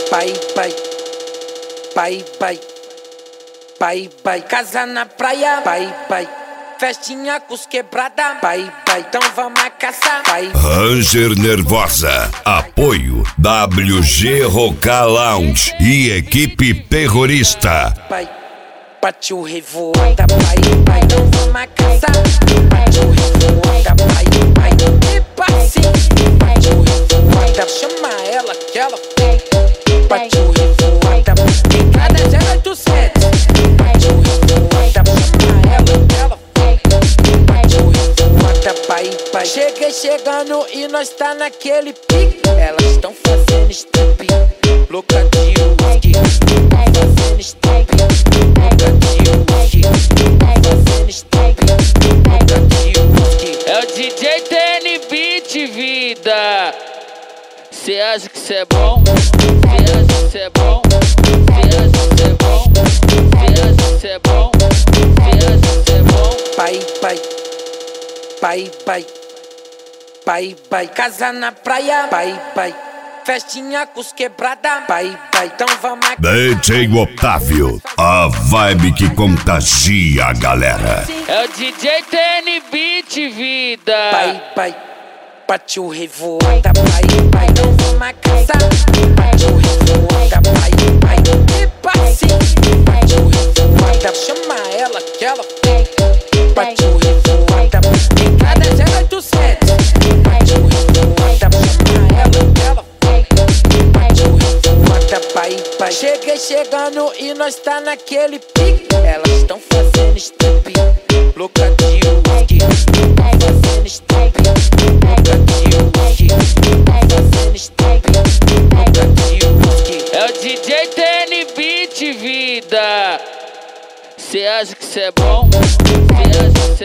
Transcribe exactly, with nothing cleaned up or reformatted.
Pai, pai, pai, pai, pai, pai, casa na praia, pai, pai, festinha com os quebrada, pai, pai, então vamos a caçar, pai. Ranger Nervosa, apoio W G Roca Lounge e equipe terrorista. Pai, partiu revoada, pai, pai, então vamos a caçar, partiu revoada, pai, pai, e passinho, partiu revoada, chama ela que ela partiu revoada, pegada zero oito sete, partiu revoada, chama ela que ela partiu revoada, pai, pai. Cheguei chegando e nós tá naquele pique, elas estão fazendo step, louca de whisky, fazendo step, louca de whisky, fazendo step, louca de whisky. É o D J T N Beat, vida. Cê acha que cê é bom? Cê acha que cê é bom? Cê acha que cê é bom? Cê acha que cê é bom? Cê acha que cê é bom? Pai, pai, pai, pai, pai, pai, casa na praia, pai, pai, festinha com os quebrada, pai, pai, então vamos a... D J Otávio, a vibe que contagia a galera. É o D J T N Beat, vida. Pai, pai, partiu revoada, pai, pai, então vamos a caçar, partiu revoada, pai, pai, e passinho, partiu revoada, chama ela que ela partiu revoada, pegada zero oito sete, partiu revoada, chama ela que ela partiu revoada, pai, pai. Cheguei chegando e nós tá naquele pique, elas estão fazendo step, louca de whisky, fazendo step, louca de whisky, fazendo step, louca de whisky. É o D J T N Beat, vida. Cê acha que cê é bom? Cê acha que